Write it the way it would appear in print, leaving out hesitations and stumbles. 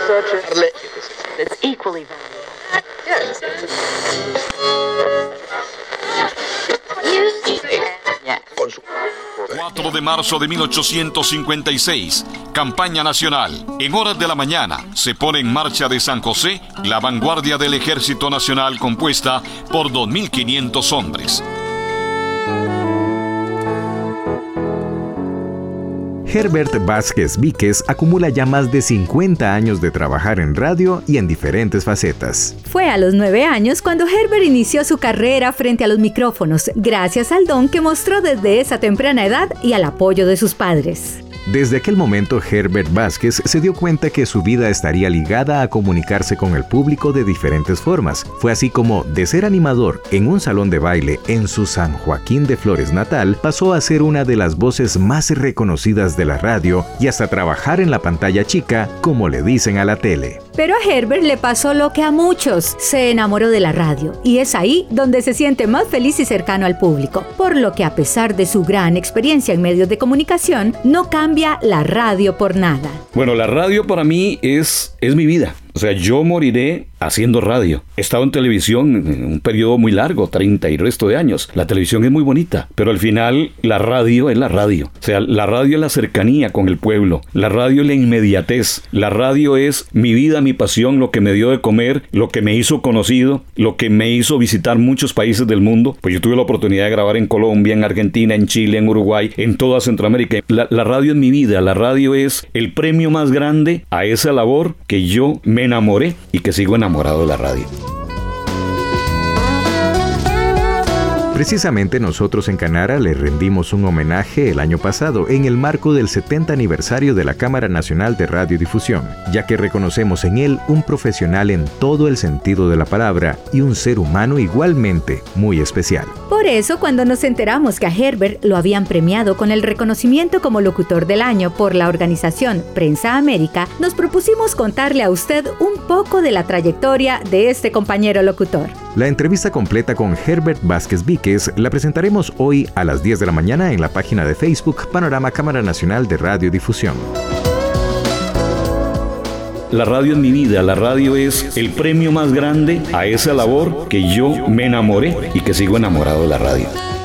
It's equally valuable. Yes. Yeah. 4 de marzo de 1856, campaña nacional. En horas de la mañana se pone en marcha de San José la vanguardia del Ejército Nacional compuesta por 2.500 hombres. Herbert Vázquez Víquez acumula ya más de 50 años de trabajar en radio y en diferentes facetas. Fue a los 9 años cuando Herbert inició su carrera frente a los micrófonos, gracias al don que mostró desde esa temprana edad y al apoyo de sus padres. Desde aquel momento, Herbert Vázquez se dio cuenta que su vida estaría ligada a comunicarse con el público de diferentes formas. Fue así como, de ser animador en un salón de baile en su San Joaquín de Flores natal, pasó a ser una de las voces más reconocidas de la radio y hasta trabajar en la pantalla chica, como le dicen a la tele. Pero a Herbert le pasó lo que a muchos, se enamoró de la radio, y es ahí donde se siente más feliz y cercano al público, por lo que a pesar de su gran experiencia en medios de comunicación, no cambia la radio por nada. Bueno, la radio para mí es mi vida. O sea, yo moriré haciendo radio. He estado en televisión en un periodo muy largo, 30 y resto de años. La televisión es muy bonita, pero al final la radio es la radio. O sea, la radio es la cercanía con el pueblo. La radio es la inmediatez. La radio es mi vida, mi pasión, lo que me dio de comer, lo que me hizo conocido, lo que me hizo visitar muchos países del mundo. Pues yo tuve la oportunidad de grabar en Colombia, en Argentina, en Chile, en Uruguay, en toda Centroamérica. La radio es mi vida. La radio es el premio más grande a esa labor que yo me enamoré y que sigo enamorado de la radio. Precisamente nosotros en Canara le rendimos un homenaje el año pasado en el marco del 70 aniversario de la Cámara Nacional de Radiodifusión, ya que reconocemos en él un profesional en todo el sentido de la palabra y un ser humano igualmente muy especial. Por eso, cuando nos enteramos que a Herbert lo habían premiado con el reconocimiento como locutor del año por la organización Prensa América, nos propusimos contarle a usted un poco de la trayectoria de este compañero locutor. La entrevista completa con Herbert Vázquez Víquez la presentaremos hoy a las 10 de la mañana en la página de Facebook Panorama Cámara Nacional de Radiodifusión. La radio es mi vida, la radio es el premio más grande a esa labor que yo me enamoré y que sigo enamorado de la radio.